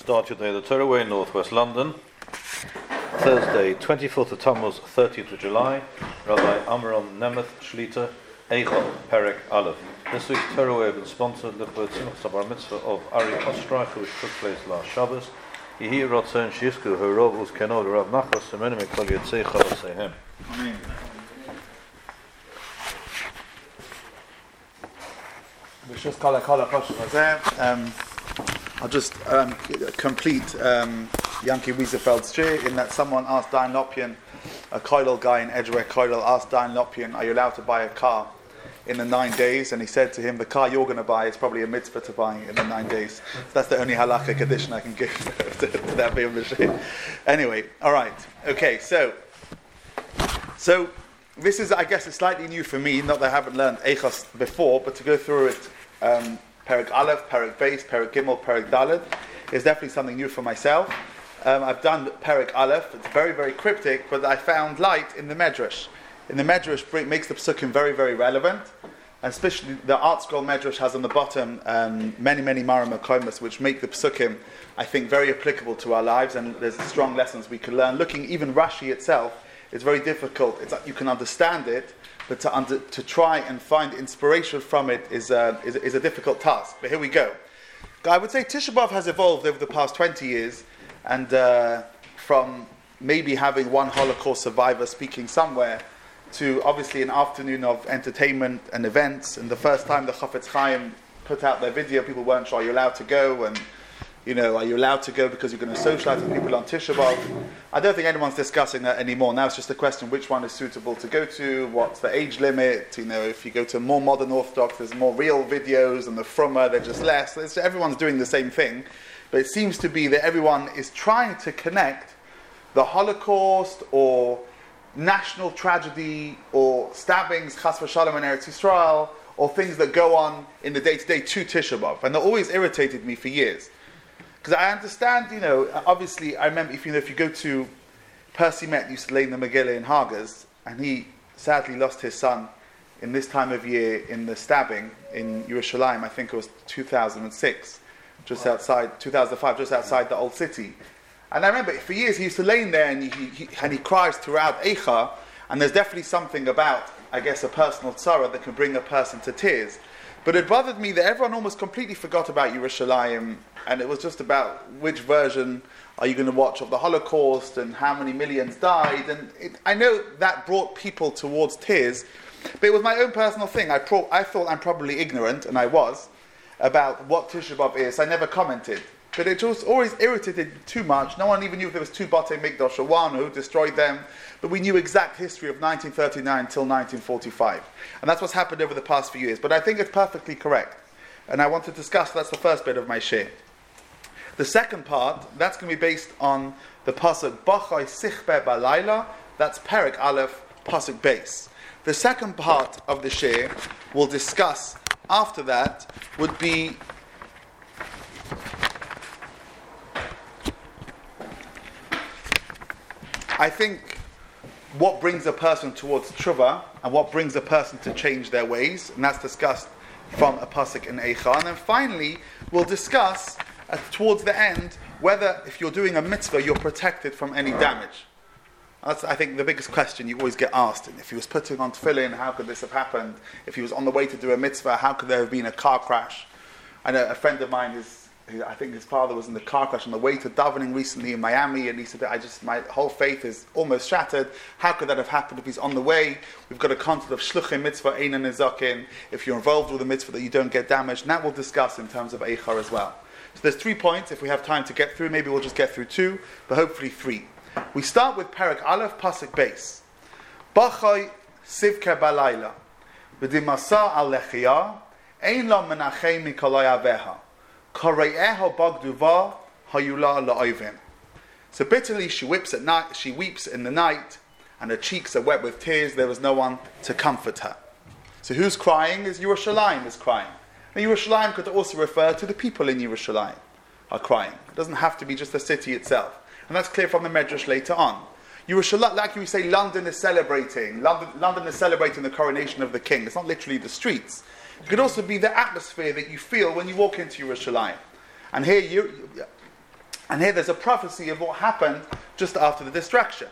start today the Torah Way in Northwest London. Thursday, 24th of Tammuz, 30th of July. Rabbi Amram Nemeth Shlita, Eichel Perek Aleph. This week's Torah Way has been sponsored with the Simchas Bar Mitzvah of Ari Ostreich, which took place last Shabbos. Yehi Ratzon Shizku Harov Uzkenod Rav Nachas Semenu Mikol Yitzei Chalasehem. Amen. I'll just complete Yankee Wiesefeld's share in that someone asked Dan Lopian, a Koilel guy in Edgeware Koilel, asked Dan Lopian, are you allowed to buy a car in the 9 days? And he said to him, the car you're going to buy is probably a mitzvah to buy in the 9 days. So that's the only halakhic addition I can give to that bit of the share. Anyway, alright, okay, so this is, I guess, it's slightly new for me, not that I haven't learned Eichos before, but to go through it, Perek Aleph, Perek Beis, Perek Gimel, Perek Dalet, is definitely something new for myself. I've done Perek Aleph, it's very, very cryptic, but I found light in the Medrash. In the Medrash, makes the Psukim very, very relevant, and especially the Art Scroll Medrash has on the bottom many, many Maram Makomas, which make the Psukim, I think, very applicable to our lives, and there's strong lessons we can learn. Looking, even Rashi itself, it's very difficult. It's like you can understand it, but to try and find inspiration from it is a difficult task. But here we go. I would say Tisha B'Av has evolved over the past 20 years, and from maybe having one Holocaust survivor speaking somewhere to obviously an afternoon of entertainment and events. And the first time the Chafetz Chaim put out their video, people weren't sure, are you allowed to go? And are you allowed to go because you're going to socialize with people on Tisha B'Av? I don't think anyone's discussing that anymore. Now it's just a question which one is suitable to go to, what's the age limit. If you go to more modern Orthodox, there's more real videos, and the Frumma, they're just less. Everyone's doing the same thing. But it seems to be that everyone is trying to connect the Holocaust or national tragedy or stabbings, Chas v'Shalom in Eretz Yisrael, or things that go on in the day-to-day to Tisha B'Av. And that always irritated me for years. Because I understand, obviously, I remember if you go to, Percy Met used to lay in the Megillah in Hagas, and he sadly lost his son in this time of year in the stabbing in Yerushalayim. I think it was 2006, 2005, just outside the old city. And I remember for years he used to lay in there and he cries throughout Eicha, and there's definitely something about, I guess, a personal tzara that can bring a person to tears. But it bothered me that everyone almost completely forgot about Yerushalayim, and it was just about which version are you going to watch of the Holocaust and how many millions died. And I know that brought people towards tears, but it was my own personal thing. I thought I'm probably ignorant, and I was, about what Tisha B'Av is. I never commented. But it just always irritated too much. No one even knew if there was two Batei Mikdash or one, who destroyed them. But we knew exact history of 1939 till 1945. And that's what's happened over the past few years. But I think it's perfectly correct. And I want to discuss, that's the first bit of my share. The second part, that's going to be based on the Pasuk Bachai Sichbe Balayla. That's Perek Aleph, Pasuk Beis. The second part of the share we'll discuss after that would be I think what brings a person towards tshuva and what brings a person to change their ways, and that's discussed from a pasuk in Eicha. And then finally, we'll discuss towards the end whether if you're doing a mitzvah, you're protected from any damage. That's, I think, the biggest question you always get asked. And if he was putting on tefillin, how could this have happened? If he was on the way to do a mitzvah, how could there have been a car crash? I know a friend of mine I think his father was in the car crash on the way to davening recently in Miami, and he said, my whole faith is almost shattered. How could that have happened if he's on the way? We've got a concept of shluchim mitzvah, einan nezakin. If you're involved with a mitzvah that you don't get damaged, and that we'll discuss in terms of Eicha as well. So there's 3 points. If we have time to get through, maybe we'll just get through 2, but hopefully 3. We start with Perek Aleph, Pasuk Beis. Bachai sivke balayla, v'dimasa al lechiyah, ein la menachem mikolay aveha. So bitterly she weeps at night. She weeps in the night, and her cheeks are wet with tears. There was no one to comfort her. So who's crying? Is Yerushalayim is crying. Now Yerushalayim could also refer to the people in Yerushalayim are crying. It doesn't have to be just the city itself, and that's clear from the Medrash later on. Yerushalayim, like we say, London is celebrating. London is celebrating the coronation of the king. It's not literally the streets. It could also be the atmosphere that you feel when you walk into Yerushalayim. And here, And here there's a prophecy of what happened just after the destruction.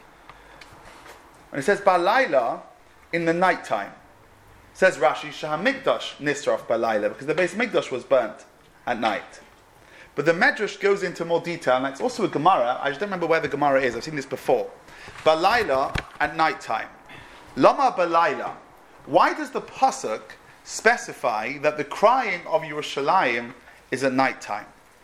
And it says, Balayla, in the nighttime. Says Rashi, Shahamikdash nisraf Balayla, because the Beis Mikdash was burnt at night. But the Medrash goes into more detail, and it's also a Gemara. I just don't remember where the Gemara is. I've seen this before. Balayla at nighttime. Lama Balayla. Why does the Pasuk specify that the crying of Yerushalayim is at nighttime?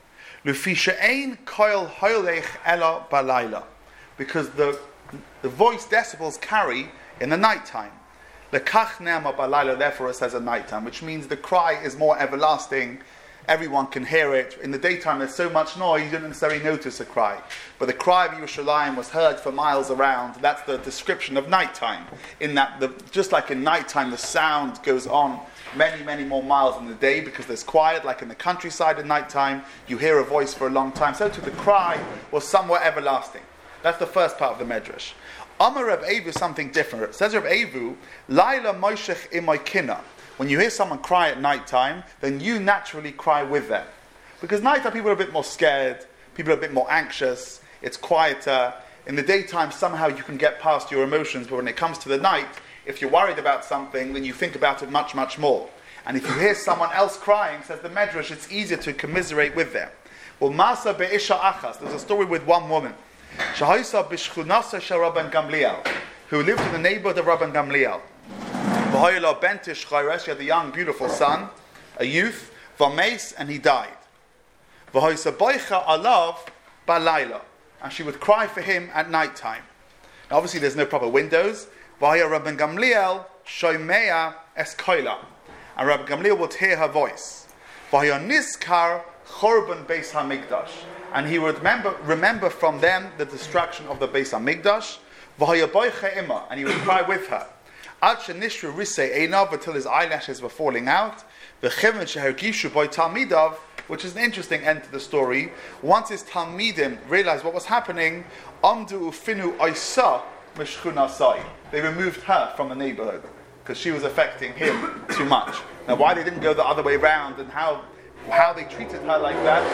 Lufi she'ein koil hoylech ela balayla. Because the voice decibels carry in the nighttime. Lekach ne'ama balayla, therefore it says at nighttime, which means the cry is more everlasting. Everyone can hear it. In the daytime there's so much noise, you don't necessarily notice a cry. But the cry of Yerushalayim was heard for miles around. That's the description of nighttime. In that, just like in nighttime, the sound goes on many, many more miles in the day because there's quiet, like in the countryside at nighttime, you hear a voice for a long time. So too the cry was somewhat everlasting. That's the first part of the Medrash. Amar Reb Evu is something different. It says Reb Evu, Laila Moshech Imoykina. When you hear someone cry at nighttime, then you naturally cry with them. Because nighttime people are a bit more scared, people are a bit more anxious, it's quieter. In the daytime, somehow you can get past your emotions, but when it comes to the night, if you're worried about something, then you think about it much, much more. And if you hear someone else crying, says the Medrash, it's easier to commiserate with them. Well, Masa be'isha achas, there's a story with one woman, Shahaisa b'shchunasa shel Rabban Gamliel, who lived in the neighborhood of Rabban Gamliel. V'hoyla bentish chayresh, she had a young, beautiful son, a youth, v'meis, and he died. V'hoysa boicha alav balayla, and she would cry for him at night time. Now obviously there's no proper windows. V'hoya Rabban Gamliel shoymea es koila, and Rabban Gamliel would hear her voice. V'hoya nizkar chorban beis hamikdash, and he would remember from them the destruction of the Beis HaMikdash. V'hoya boicha ima, and he would cry with her. Ad shenishru risei einav, until his eyelashes were falling out. V'cheven shehergishu boy talmidav, which is an interesting end to the story. Once his talmidim realized what was happening, amdu ufinu oisa mishchunasai. They removed her from the neighborhood because she was affecting him too much. Now, why they didn't go the other way around and how they treated her like that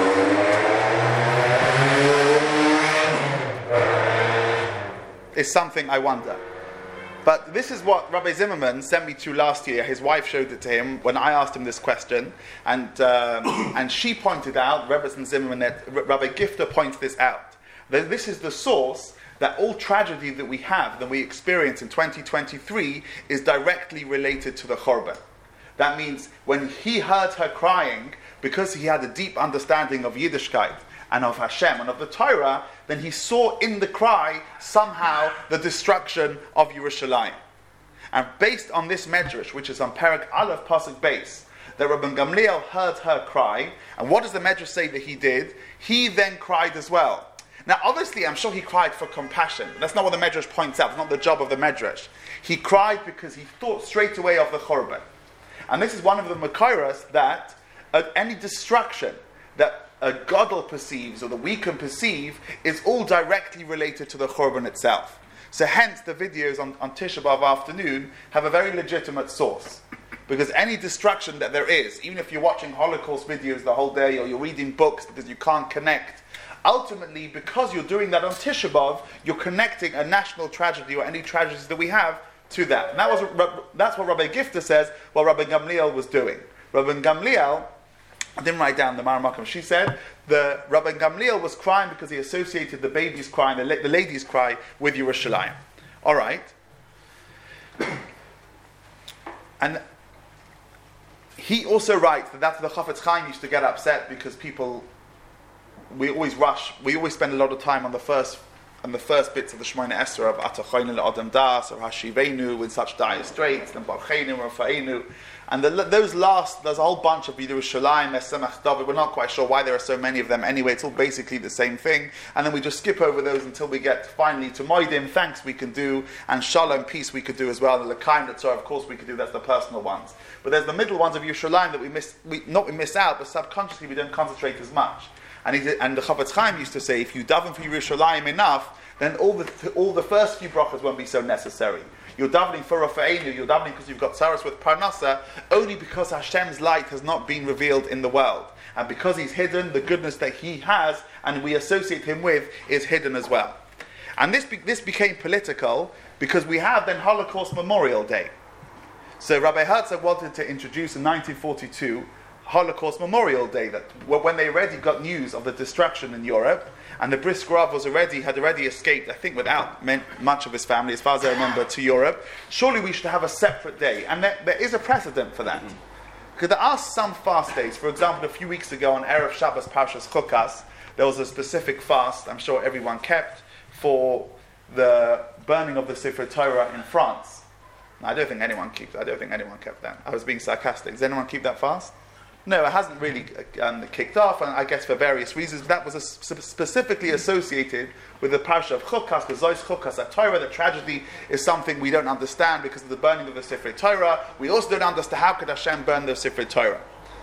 is something I wonder. But this is what Rabbi Zimmerman sent me to last year. His wife showed it to him when I asked him this question, and she pointed out, Rabbi Zimmerman, that Rabbi Gifter points this out. That this is the source that all tragedy that we have, that we experience in 2023, is directly related to the Chorban. That means when he heard her crying, because he had a deep understanding of Yiddishkeit and of Hashem and of the Torah, then he saw in the cry somehow the destruction of Yerushalayim. And based on this Medrash, which is on Perek Aleph Pasuk Beis, that Rabban Gamliel heard her cry, and what does the Medrash say that he did? He then cried as well. Now obviously I'm sure he cried for compassion. That's not what the Medrash points out. It's not the job of the Medrash. He cried because he thought straight away of the Chorban. And this is one of the Makairas that any destruction that a Gadol perceives or that we can perceive is all directly related to the Chorban itself. So hence the videos on Tisha B'Av afternoon have a very legitimate source. Because any destruction that there is, even if you're watching Holocaust videos the whole day or you're reading books because you can't connect, ultimately because you're doing that on Tisha B'Av, you're connecting a national tragedy or any tragedies that we have to that. And that's what Rabbi Gifter says what Rabbi Gamliel was doing. Rabbi Gamliel, I didn't write down the Maramachim, she said the Rabbi Gamliel was crying because he associated the baby's cry and the lady's cry with Yerushalayim. Alright. And he also writes that the Chafetz Chaim used to get upset because we always spend a lot of time on the first bits of the Shemona Esrei of Atachaynu L'Adam Das or Hashivenu in such dire straits, and Barcheinu or Rafa'enu, and there's a whole bunch of Yerushalayim, Esemach David. We're not quite sure why there are so many of them. Anyway, it's all basically the same thing, and then we just skip over those until we get finally to Moedim. Thanks we can do, and Shalom, peace we could do as well. The L'Kaim L'Tzor, of course we could do. That's the personal ones. But there's the middle ones of Yerushalayim that we miss out, but subconsciously we don't concentrate as much. And the Chafetz Chaim used to say, if you daven for Yerushalayim enough, then all the first few brachas won't be so necessary. you're davening for Rafa'enu, you're davening because you've got Saras with Parnasa, only because Hashem's light has not been revealed in the world. And because He's hidden, the goodness that He has and we associate Him with is hidden as well. And this became political because we have then Holocaust Memorial Day. So Rabbi Herzog wanted to introduce in 1942 Holocaust Memorial Day, that when they already got news of the destruction in Europe, and the Brisk Rav had already escaped, I think without much of his family, as far as I remember, to Europe, surely we should have a separate day. And there is a precedent for that. Because there are some fast days. For example, a few weeks ago on Erev Shabbos Parshas Chukas, there was a specific fast, I'm sure everyone kept, for the burning of the Sefer Torah in France. Now, I don't think anyone kept that. I was being sarcastic. Does anyone keep that fast? No, it hasn't really kicked off, and I guess for various reasons. That was specifically associated with the Parsha of Chukas, the Zois Chukas at Torah. The tragedy is something we don't understand because of the burning of the Sefer Torah. We also don't understand how could Hashem burn the Sefer Torah.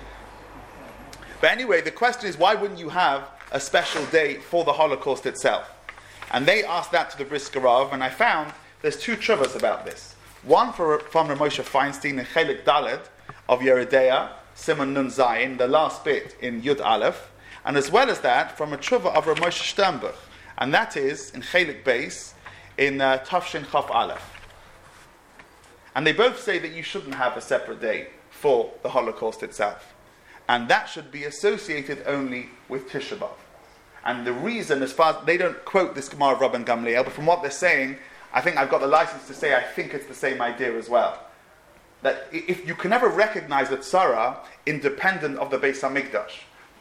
But anyway, the question is, why wouldn't you have a special day for the Holocaust itself? And they asked that to the Brisker Rav, and I found there's two tshuvas about this. One from Rav Moshe Feinstein in Chelik Daled of Yeridea, Simon Nun Zayin, the last bit in Yud Aleph, and as well as that from a tshuva of Rav Moshe Sternbuch, and that is in Chelik Beis in Tafshin Chaf Aleph. And they both say that you shouldn't have a separate day for the Holocaust itself, and that should be associated only with Tisha B'Av. And the reason, as far as they don't quote this Gemara of Rabban Gamliel, but from what they're saying, I think I've got the license to say I think it's the same idea as well. That if you can never recognize a tzara independent of the Beis HaMikdash,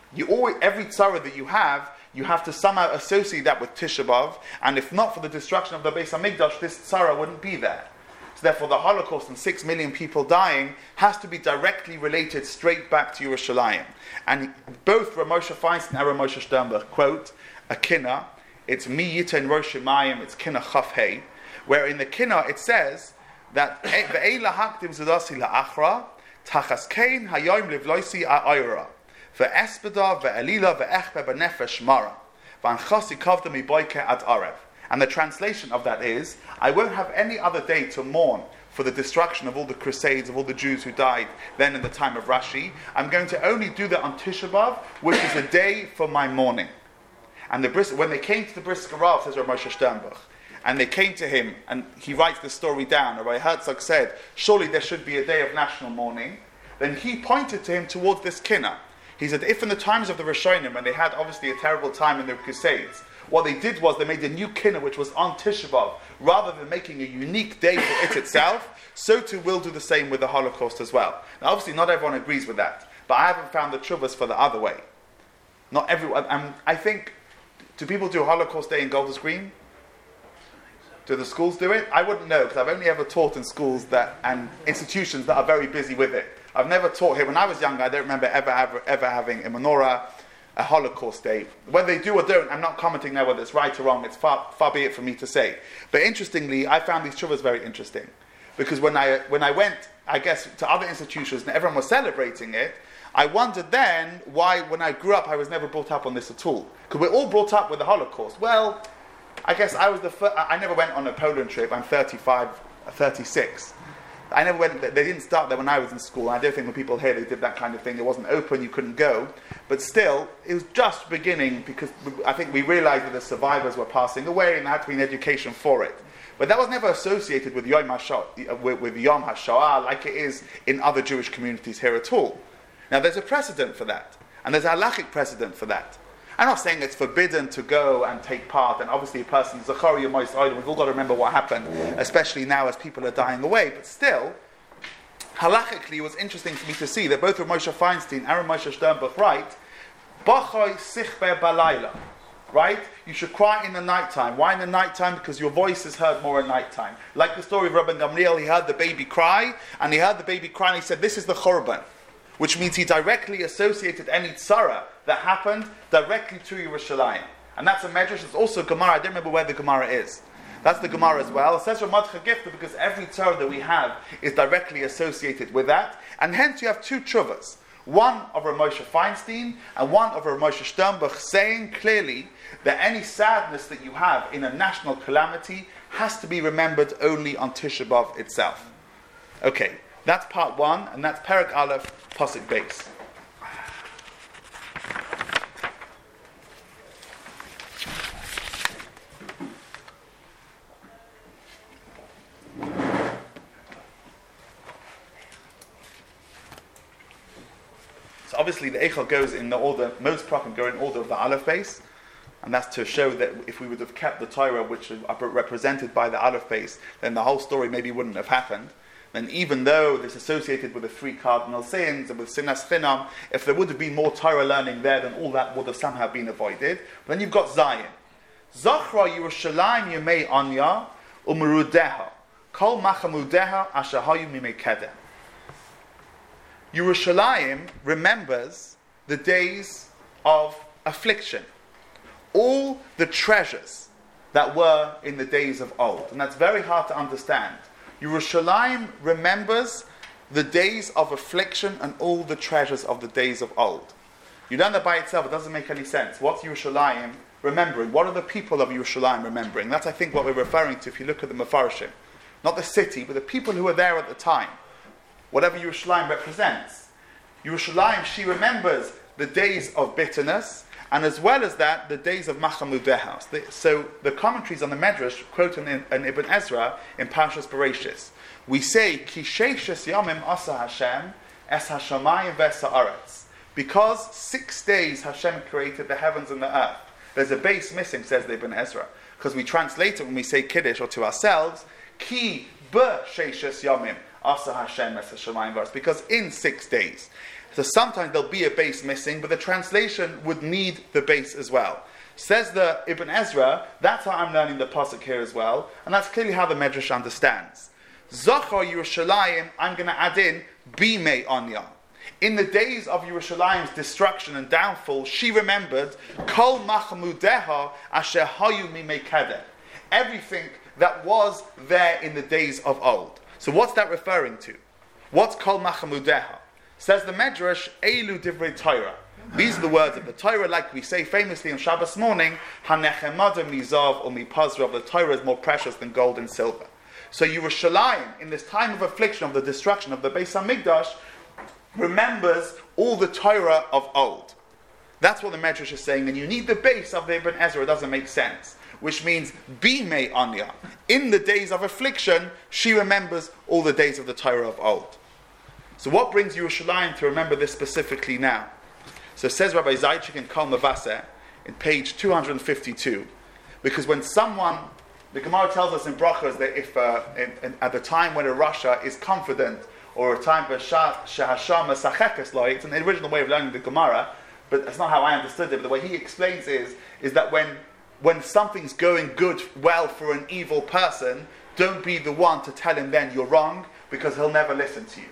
every tzara that you have to somehow associate that with Tisha B'Av, and if not for the destruction of the Beis HaMikdash, this tzara wouldn't be there. So therefore the Holocaust and 6 million people dying has to be directly related straight back to Yerushalayim. And both Rav Moshe Feinstein and Rav Moshe Sternbuch quote a kinna, it's Mi Yiten Rosh Shemayim, it's kinna Chaf Hey, where in the kinna it says that ve'ela hakdim zedasi la'achra tachas kein hayoim livloisi a'ayra ve'espeda ve'elila ve'echbe b'nefesh mara v'anchasi kavda miboike ad arev. And the translation of that is, I won't have any other day to mourn for the destruction of all the crusades of all the Jews who died then in the time of Rashi. I'm going to only do that on Tisha B'Av, which is a day for my mourning. And when they came to the Brisker Rav, says Rav Moshe Sternbuch, and they came to him, and he writes the story down, Rabbi Herzog said, surely there should be a day of national mourning. Then he pointed to him towards this kinna. He said, if in the times of the Rishonim, when they had obviously a terrible time in the Crusades, what they did was they made a new kinna which was on Tisha B'Av, rather than making a unique day for it itself, so too we'll do the same with the Holocaust as well. Now obviously not everyone agrees with that, but I haven't found the tshuvas for the other way. Not everyone, I think, do people do Holocaust Day in Golders Green? Do the schools do it? I wouldn't know, because I've only ever taught in schools and institutions that are very busy with it. I've never taught here. When I was younger, I don't remember ever having a menorah, a Holocaust Day. Whether they do or don't, I'm not commenting now whether it's right or wrong. It's far be it from me to say. But interestingly, I found these tshuvas very interesting. Because when I went, I guess, to other institutions and everyone was celebrating it, I wondered then why, when I grew up, I was never brought up on this at all. Because we're all brought up with the Holocaust. Well, I guess I was the first. I never went on a Poland trip. I'm 36. I never went. They didn't start there when I was in school. I don't think when people here they did that kind of thing. It wasn't open. You couldn't go. But still, it was just beginning because I think we realized that the survivors were passing away and there had to be an education for it. But that was never associated with Yom HaShoah like it is in other Jewish communities here at all. Now there's a precedent for that, and there's a halachic precedent for that. I'm not saying it's forbidden to go and take part, and obviously a person, Zachari Yomos Olam, we've all got to remember what happened, especially now as people are dying away, but still, halachically it was interesting for me to see that both Rav Moshe Feinstein and Rav Moshe Sternbuch write, Bachoi sichbe balayla, right? You should cry in the nighttime. Why in the nighttime? Because your voice is heard more at nighttime. Like the story of Rabban Gamliel, he heard the baby cry, and he said, this is the Churban. Which means he directly associated any tzara that happened directly to Yerushalayim. And that's a medrash. It's also Gemara. I don't remember where the Gemara is. That's the Gemara as well. It says Ramad Chagifta because every tzara that we have is directly associated with that. And hence you have two tshuvas. One of Rav Moshe Feinstein and one of Rav Moshe Sternbuch saying clearly that any sadness that you have in a national calamity has to be remembered only on Tisha B'Av itself. Okay, that's part 1, and that's Perek Aleph, Pasuk Beis. So obviously the Eichel goes in the order, most Prakim go in order of the Aleph base, and that's to show that if we would have kept the Torah which are represented by the Aleph base, then the whole story maybe wouldn't have happened. And even though it's associated with the 3 cardinal sins and with Sinas Chinam, if there would have been more Torah learning there, then all that would have somehow been avoided. But then you've got Zion. Zachra Yerushalayim Yemei Anya Umerudeha Kol Machamudeha Asher Hayu Mimei Kedem. Yerushalayim remembers the days of affliction, all the treasures that were in the days of old. And that's very hard to understand. Yerushalayim remembers the days of affliction and all the treasures of the days of old. You learn that by itself, it doesn't make any sense. What's Yerushalayim remembering? What are the people of Yerushalayim remembering? That's, I think, what we're referring to if you look at the Mefarshim. Not the city, but the people who were there at the time. Whatever Yerushalayim represents. Yerushalayim, she remembers the days of bitterness, and as well as that, the days of Machamudeha. So the commentaries on the Medrash quote in Ibn Ezra in Parshas Bereshis. We say, Ki sheishes yamim asa Hashem es hashamayim ves haaretz. Because 6 days Hashem created the heavens and the earth. There's a base missing, says the Ibn Ezra. Because we translate it when we say Kiddush or to ourselves, Ki be sheishes yamim asa Hashem es hashamayim ves. Because in 6 days. So sometimes there'll be a base missing, but the translation would need the base as well. Says the Ibn Ezra, that's how I'm learning the pasuk here as well, and that's clearly how the Medrash understands. Zachar Yerushalayim, I'm going to add in Bimei Anya. In the days of Yerushalayim's destruction and downfall, she remembered Kol Machamudeha Asher Hayu Mimei Kedem. Everything that was there in the days of old. So what's that referring to? What's Kol Machamudeha? Says the Medrash, Eilu Divrei Torah. These are the words of the Torah, like we say famously on Shabbos morning, Hanechemada mizav or mipazra, the Torah is more precious than gold and silver. So Yerushalayim, in this time of affliction, of the destruction of the Beis HaMikdash, remembers all the Torah of old. That's what the Medrash is saying, and you need the base of the Ibn Ezra, it doesn't make sense. Which means, Bimei Anya. In the days of affliction, she remembers all the days of the Torah of old. So what brings Yerushalayim to remember this specifically now? So says Rabbi Zaychik in Kol Mavaseh, in page 252, because when someone, the Gemara tells us in Brachos that if at the time when a Rasha is confident, or a time where Shehasham Masachekes Lo, it's an original way of learning the Gemara, but that's not how I understood it, but the way he explains is that when something's going good, well for an evil person, don't be the one to tell him then you're wrong, because he'll never listen to you.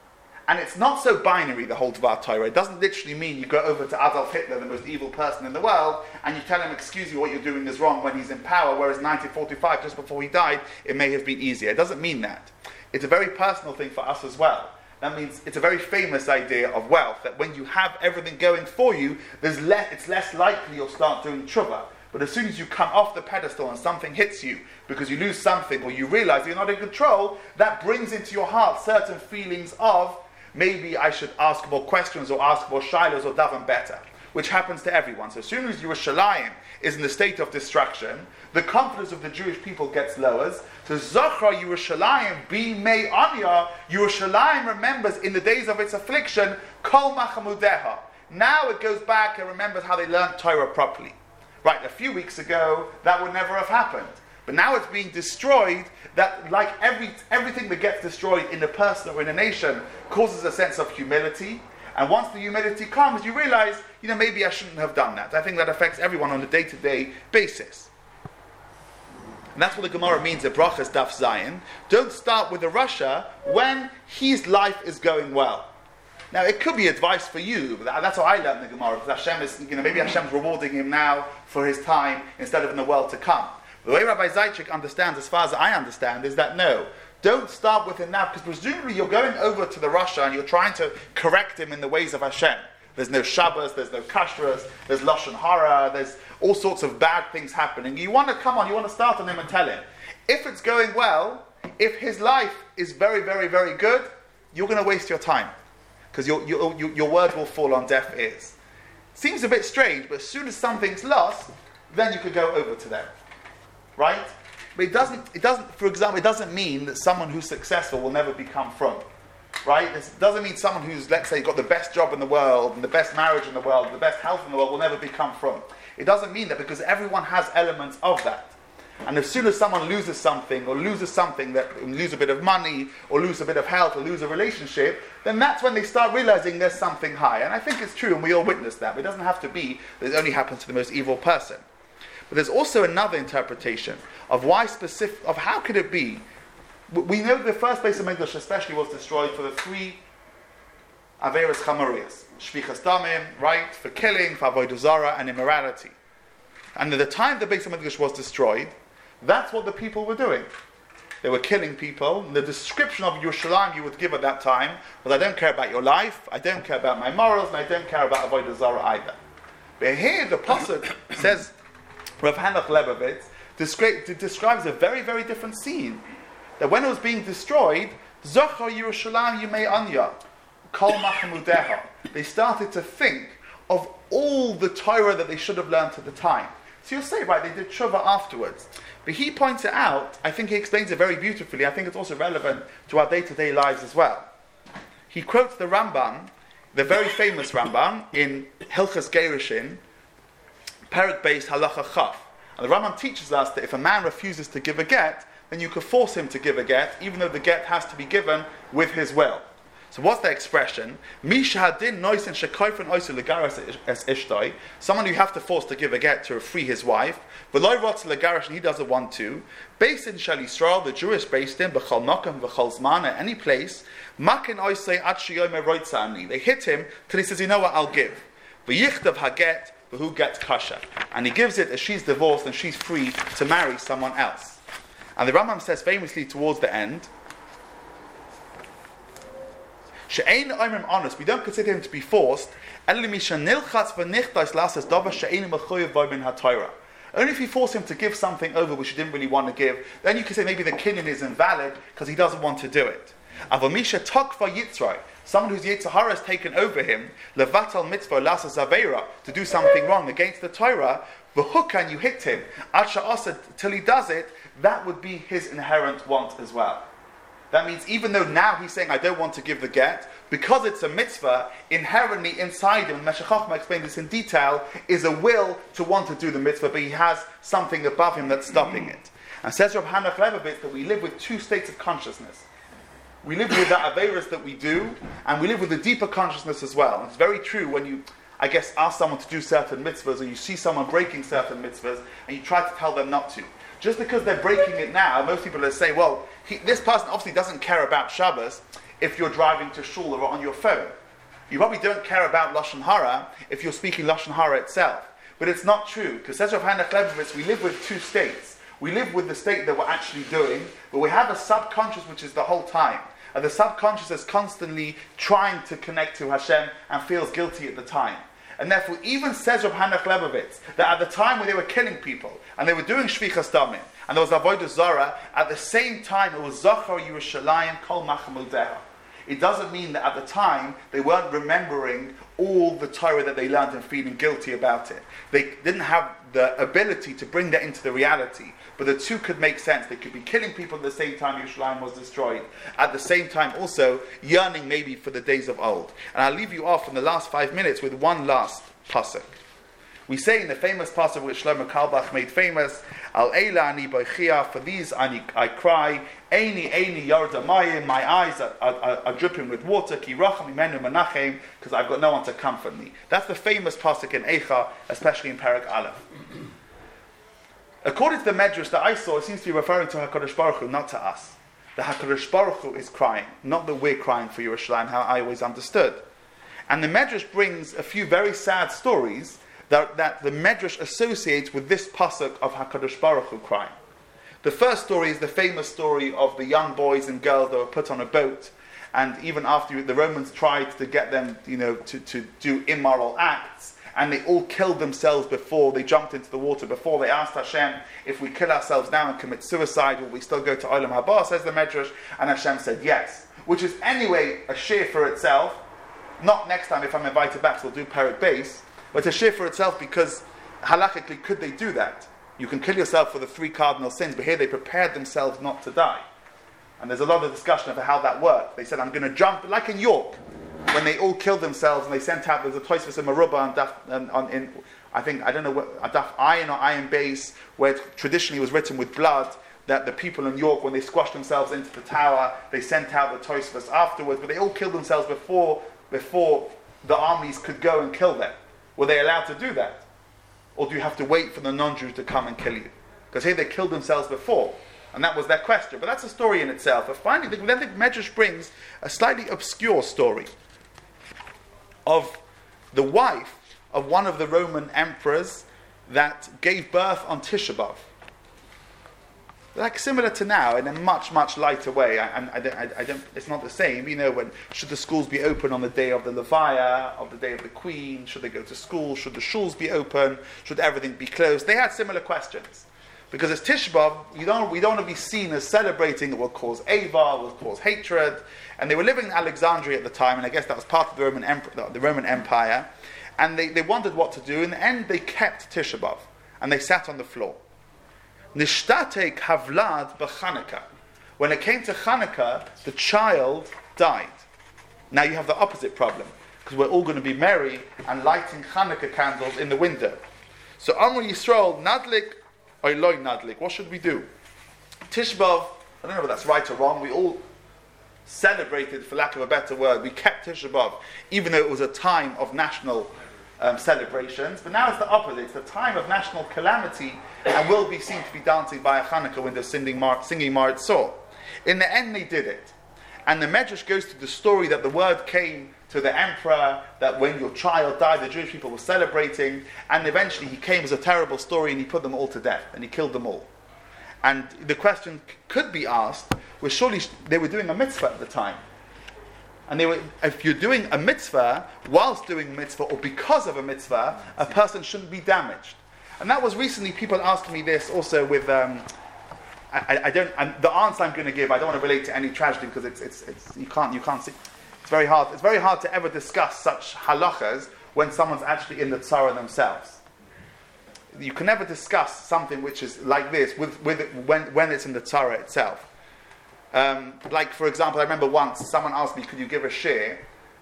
And it's not so binary, the whole Dvar Torah. It doesn't literally mean you go over to Adolf Hitler, the most evil person in the world, and you tell him, excuse me, what you're doing is wrong when he's in power, whereas 1945, just before he died, it may have been easier. It doesn't mean that. It's a very personal thing for us as well. That means it's a very famous idea of wealth, that when you have everything going for you, it's less likely you'll start doing tshuva. But as soon as you come off the pedestal and something hits you, because you lose something, or you realize you're not in control, that brings into your heart certain feelings of, maybe I should ask more questions or ask more shilos or daven better, which happens to everyone. So as soon as Yerushalayim is in the state of destruction, the confidence of the Jewish people gets lowered. So Zachar Yerushalayim Bimei Anya, Yerushalayim remembers in the days of its affliction, Kol Machamudeha. Now it goes back and remembers how they learned Torah properly. Right, a few weeks ago, that would never have happened. But now it's being destroyed, that like everything that gets destroyed in a person or in a nation causes a sense of humility. And once the humility comes, you realize, maybe I shouldn't have done that. I think that affects everyone on a day-to-day basis. And that's what the Gemara means at Brachas Daf Zayin. Don't start with a Rasha when his life is going well. Now, it could be advice for you. That's how I learned the Gemara. Because Hashem is, maybe Hashem's rewarding him now for his time instead of in the world to come. The way Rabbi Zaychik understands, as far as I understand, is that no, don't start with him now, because presumably you're going over to the Rasha and you're trying to correct him in the ways of Hashem. There's no Shabbos, there's no Kashrus, there's Lashon Hara, there's all sorts of bad things happening. You want to start on him and tell him. If it's going well, if his life is very, very, very good, you're going to waste your time. Because your words will fall on deaf ears. Seems a bit strange, but as soon as something's lost, then you could go over to them. Right? But it doesn't, for example, it doesn't mean that someone who's successful will never become from. Right? This doesn't mean someone who's, let's say, got the best job in the world, and the best marriage in the world, and the best health in the world will never become from. It doesn't mean that, because everyone has elements of that. And as soon as someone loses something that lose a bit of money, or lose a bit of health, or lose a relationship, then that's when they start realizing there's something high. And I think it's true, and we all witness that. But it doesn't have to be that it only happens to the most evil person. But there's also another interpretation of how could it be. We know the first base of Mikdash especially was destroyed for the 3 Averos Chamoriyos. Shvichas Damim, right, for killing, for Avodah Zarah, and immorality. And at the time the base of Mikdash was destroyed, that's what the people were doing. They were killing people. And the description of Yerushalayim you would give at that time was, I don't care about your life, I don't care about my morals, and I don't care about Avodah Zarah either. But here the Pasuk says, Rav Hanoch Lebovitz describes a very, very different scene. That when it was being destroyed, Zochar Yerushalayim Yimei Anya, Kol Machamudeha. They started to think of all the Torah that they should have learned at the time. So you'll say, right, they did tshuva afterwards. But he points it out, I think he explains it very beautifully, I think it's also relevant to our day-to-day lives as well. He quotes the Rambam, the very famous Rambam, in Hilchas Gerushin, Perek Beis Halacha Chaf. And the Rambam teaches us that if a man refuses to give a get, then you could force him to give a get, even though the get has to be given with his will. So what's the expression? Someone you have to force to give a get to free his wife. And he doesn't want to. Based in Shal Yisrael, the Jewish based in B'chal Makam, B'chal Zman, at any place. They hit him till he says, you know what, I'll give. V'yichtav haget, who gets kasha. And he gives it as she's divorced and she's free to marry someone else. And the Rambam says famously towards the end, She'ein oimrim honest, we don't consider him to be forced, only if you force him to give something over which he didn't really want to give, then you can say maybe the kinyan is invalid because he doesn't want to do it. Avamisha tokva yitzrai, someone whose Yetzer Hara has taken over him, levatal mitzvah lasa zavera, to do something wrong against the Torah, v'hukan, you hit him, asha asad, till he does it, that would be his inherent want as well. That means even though now he's saying, I don't want to give the get, because it's a mitzvah, inherently inside him, and Meshech Chochmah explained this in detail, is a will to want to do the mitzvah, but he has something above him that's stopping it. And says Rav Hanoch Lebovitz that we live with 2 states of consciousness. We live with the Averos that we do, and we live with the deeper consciousness as well. And it's very true when you, I guess, ask someone to do certain mitzvahs, or you see someone breaking certain mitzvahs, and you try to tell them not to. Just because they're breaking it now, most people will say, well, this person obviously doesn't care about Shabbos if you're driving to shul or on your phone. You probably don't care about Lashon Hara if you're speaking Lashon Hara itself. But it's not true, because says Rav Hanoch Lebovitz, we live with 2 states. We live with the state that we're actually doing, but we have a subconscious which is the whole time. And the subconscious is constantly trying to connect to Hashem and feels guilty at the time. And therefore, even says Rav Hanoch Lebovitz, that at the time when they were killing people, and they were doing Shvichas Damim, and there was Avodah Zarah, at the same time it was Zochar Yerushalayim Kol Machamudeha. It doesn't mean that at the time they weren't remembering all the Torah that they learned and feeling guilty about it. They didn't have the ability to bring that into the reality. But the 2 could make sense. They could be killing people at the same time Yerushalayim was destroyed. At the same time also yearning maybe for the days of old. And I'll leave you off in the last 5 minutes with one last pasuk. We say in the famous pasuk which Shlomo Carlebach made famous, Al Eila ani boichia, for these I cry, Eini yarda mayim, my eyes are dripping with water, ki racham imenu menachem, because I've got no one to comfort me. That's the famous pasuk in Eicha, especially in Perek Aleph. According to the Medrash that I saw, it seems to be referring to HaKadosh Baruch Hu, not to us. The HaKadosh Baruch Hu is crying, not that we're crying for Yerushalayim, how I always understood. And the Medrash brings a few very sad stories that the Medrash associates with this pasuk of HaKadosh Baruch Hu crying. The first story is the famous story of the young boys and girls that were put on a boat, and even after the Romans tried to get them, to do immoral acts, and they all killed themselves before they jumped into the water, before they asked Hashem, if we kill ourselves now and commit suicide, will we still go to Olam Haba, says the Medrash, and Hashem said yes. Which is anyway a shir for itself, not next time if I'm invited back, so we'll do Perek Beis, but a shir for itself because halachically could they do that? You can kill yourself for the 3 cardinal sins, but here they prepared themselves not to die. And there's a lot of discussion over how that worked. They said, I'm going to jump, like in York, when they all killed themselves and they sent out, there's a place for some Merubah I don't know what, Daf Ayin or Ayin Beis, where it traditionally was written with blood, that the people in York, when they squashed themselves into the tower, they sent out the Tosfos afterwards, but they all killed themselves before the armies could go and kill them. Were they allowed to do that? Or do you have to wait for the non-Jews to come and kill you? Because here they killed themselves before, and that was their question. But that's a story in itself. But finally, the Medrash brings a slightly obscure story of the wife of one of the Roman emperors that gave birth on Tisha B'Av. Like similar to now, in a much, much lighter way. I don't. It's not the same. You know, when should the schools be open on the day of the Levaya, of the day of the Queen? Should they go to school? Should the shuls be open? Should everything be closed? They had similar questions. Because as Tisha B'Av, we don't want to be seen as celebrating. It will cause ava, will cause hatred. And they were living in Alexandria at the time, and I guess that was part of the Roman Empire. And they wondered what to do. In the end, they kept Tisha B'Av, and they sat on the floor. Nishtate Havlad b'Chanukah. When it came to Chanukah, the child died. Now you have the opposite problem, because we're all going to be merry and lighting Chanukah candles in the window. So Amr Yisrael, Nadlik or Loy Nadlik, what should we do? Tisha B'Av, I don't know if that's right or wrong, we all celebrated, for lack of a better word, we kept Tisha B'Av, even though it was a time of national celebrations, but now it's the opposite. It's the time of national calamity, and will be seen to be dancing by a Hanukkah window singing Marit Sor. In the end, they did it. And the Medrash goes to the story that the word came to the emperor that when your child died, the Jewish people were celebrating, and eventually he came as a terrible story and he put them all to death, and he killed them all. And the question could be asked, well, surely they were doing a mitzvah at the time. And if you're doing a mitzvah, whilst doing a mitzvah, or because of a mitzvah, a person shouldn't be damaged. And that was recently, people asked me this also with, the answer I'm going to give, I don't want to relate to any tragedy, because it's you can't see, it's very hard to ever discuss such halachas when someone's actually in the tzara themselves. You can never discuss something which is like this when it's in the tzara itself. Like, for example, I remember once someone asked me, could you give a shir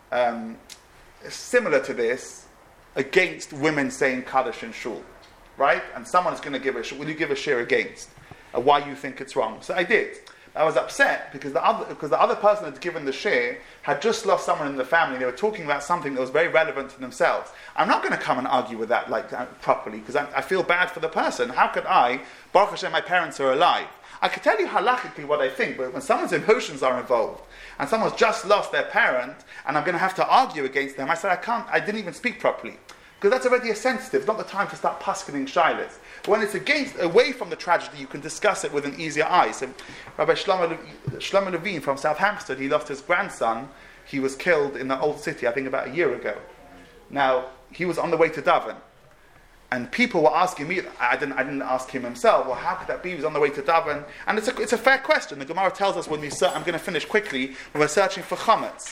similar to this against women saying Kaddish in shul, right? And someone is going to give a shir, will you give a shir against why you think it's wrong? So I did. I was upset because the other person that had given the shir had just lost someone in the family. They were talking about something that was very relevant to themselves. I'm not going to come and argue with that properly, because I feel bad for the person. How could I? Baruch Hashem, my parents are alive. I could tell you halachically what I think, but when someone's emotions are involved, and someone's just lost their parent, and I'm going to have to argue against them, I said, I didn't even speak properly. Because that's already a sensitive, it's not the time to start paskening shilas. When it's away from the tragedy, you can discuss it with an easier eye. So Rabbi Shlomo Levine from South Hampstead, he lost his grandson. He was killed in the old city, I think about a year ago. Now, he was on the way to Daven. And people were asking me, I didn't ask him himself, well, how could that be? He was on the way to Daven. And it's a fair question. The Gemara tells us I'm going to finish quickly, when we're searching for chametz.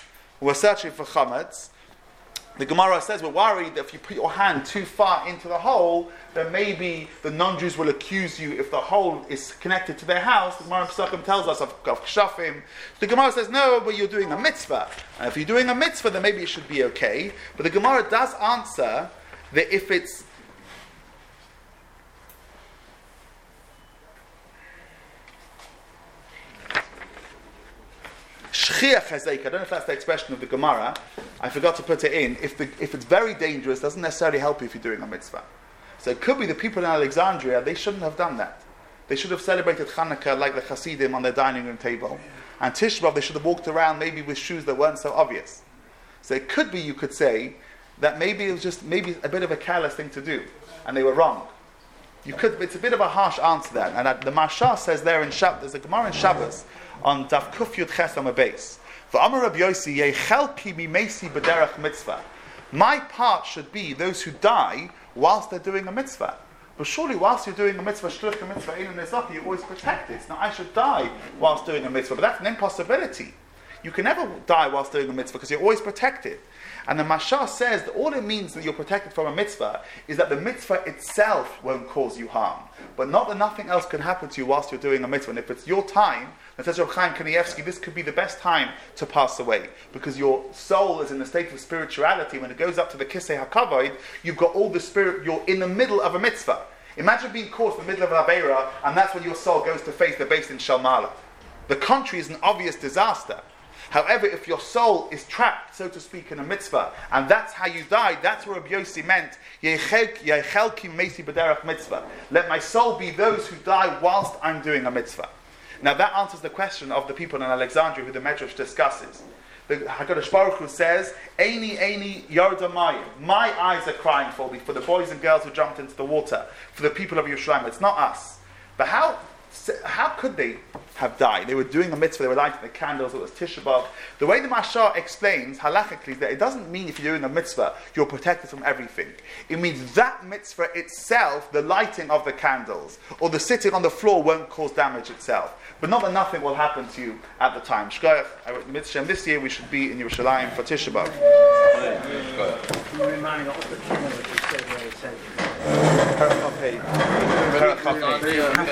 The Gemara says we're worried that if you put your hand too far into the hole, then maybe the non-Jews will accuse you if the hole is connected to their house. The Gemara in Pesachim tells us of kshafim. The Gemara says, no, but you're doing a mitzvah. And if you're doing a mitzvah, then maybe it should be okay. But the Gemara does answer that if it's Shchiach Hazeik, I don't know if that's the expression of the Gemara, I forgot to put it in. If it's very dangerous, it doesn't necessarily help you if you're doing a mitzvah. So it could be the people in Alexandria, they shouldn't have done that. They should have celebrated Chanukah like the Hasidim on their dining room table. And Tisha B'Av, they should have walked around maybe with shoes that weren't so obvious. So it could be, you could say, that maybe it was just a bit of a careless thing to do, and they were wrong. It's a bit of a harsh answer there. And the Mashal says there's a Gemara in Shabbos, on Daf Kuf Yud Ches on a base. For Amar Rabbi Yossi, Yechelki mi Meisi b'derech mitzvah. My part should be those who die whilst they're doing a mitzvah. But surely whilst you're doing a mitzvah, shluch a mitzvah, ein nizaki, you're always protected. Now I should die whilst doing a mitzvah, but that's an impossibility. You can never die whilst doing a mitzvah because you're always protected. And the Mashah says that all it means that you're protected from a mitzvah is that the mitzvah itself won't cause you harm. But not that nothing else can happen to you whilst you're doing a mitzvah. And if it's your time, then says Reb Chaim Kanievsky, this could be the best time to pass away. Because your soul is in a state of spirituality. When it goes up to the Kisei HaKavod, you've got all the spirit, you're in the middle of a mitzvah. Imagine being caught in the middle of an Aveira, and that's when your soul goes to face the base in Shalmala. The contrary is an obvious disaster. However, if your soul is trapped, so to speak, in a mitzvah, and that's how you die, that's what Rabbi Yossi meant, mitzvah. Let my soul be those who die whilst I'm doing a mitzvah. Now that answers the question of the people in Alexandria who the Medrash discusses. The HaKadosh Baruch Hu says, Eini Yarda Mayim. My eyes are crying for me, for the boys and girls who jumped into the water, for the people of Yerushalayim. It's not us. But how could they have died? They were doing a mitzvah, they were lighting the candles, it was Tisha B'Av. The way the Mashah explains, halachically, that it doesn't mean if you're doing a mitzvah, you're protected from everything. It means that mitzvah itself, the lighting of the candles, or the sitting on the floor won't cause damage itself. But not that nothing will happen to you at the time. Shkoyach, this year we should be in Yerushalayim for Tisha B'Av. Can you remind me of the keynote you said where it said?